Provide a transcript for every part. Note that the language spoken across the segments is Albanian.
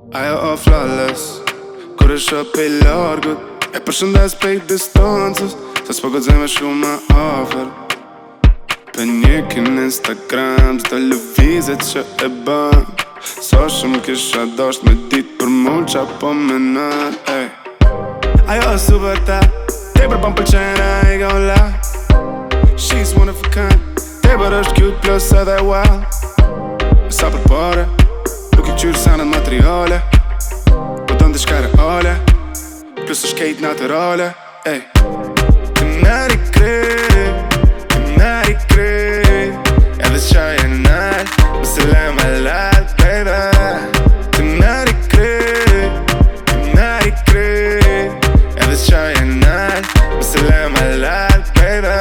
Ajo o flawless kur e shoh pe largut, e përshëndes pej distancës, se s'po guxoj me shku ma afer. Për njëkin Instagram s'do lëvizet që e bën, sa shumë kisha dasht me dit për mu qa po menon. Ajo o super tap, tepër po m'pëlqen ai gon la. She's one of a kind, tepër është cute plus edhe wild. Sa për pare, nuk i qyrë sanët materiale, po don diçka reale, plus është kejt naturale. Të nari kry, edhe s'qaj e nal, më se le me lal, baby. Të nari kry, edhe s'qaj e nal, më se le me lal, baby.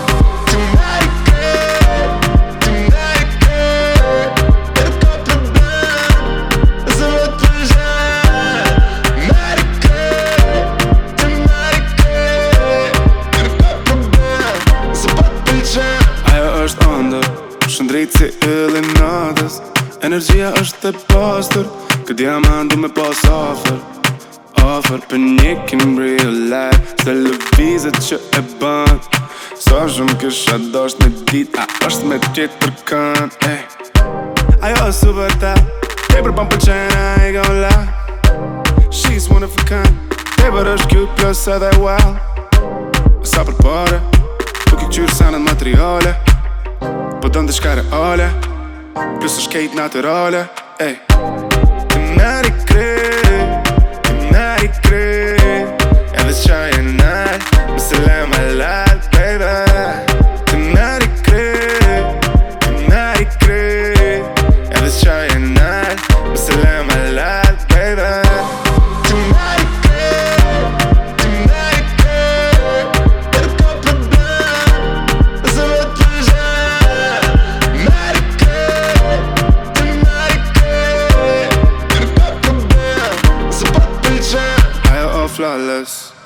Shëndrit si yllin natës, energjia është e pastor, këtë diamant du me pas afer. Afer për njëkin real life, se lëvizet që e ban, sa shumë kisha dasht me dit, a është me tjetë për kan. Ajo o super tap, tepër po m'pëlqen ai gon la. She's one of a kind, tepër është cute plus edhe wild. Sa për pare, nuk i qyrë sanët materiale, po don diçka reale, plus është kejt naturale. Të nari kry, edhe s'qaj e nal, më se le me lal, baby. Të nari kry, edhe s'qaj e nal, më se le me lal, baby. Flawless